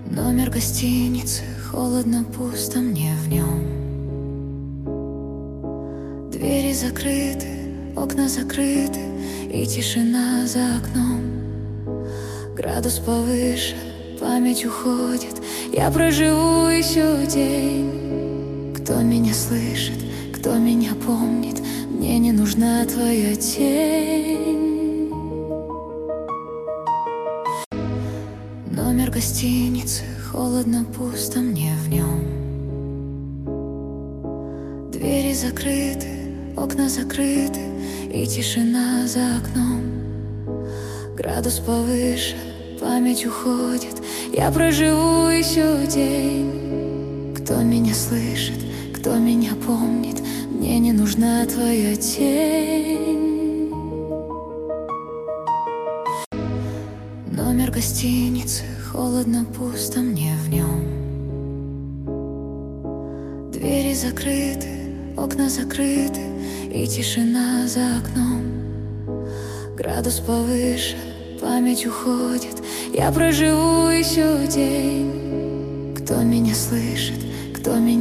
Номер гостиницы, холодно, пусто мне в нем. Двери закрыты, окна закрыты, и тишина за окном. Градус повыше, память уходит, я проживу еще день. Кто меня слышит, кто меня помнит, мне не нужна твоя тень. Номер гостиницы, холодно, пусто мне в нем. Двери закрыты, окна закрыты, и тишина за окном. Градус повыше, память уходит, я проживу еще день. Кто меня слышит, кто меня помнит, мне не нужна твоя тень. Номер гостиницы, холодно, пусто мне в нем. Двери закрыты, окна закрыты, и тишина за окном. Градус повыше, память уходит, я проживу еще день. Кто меня слышит, кто меня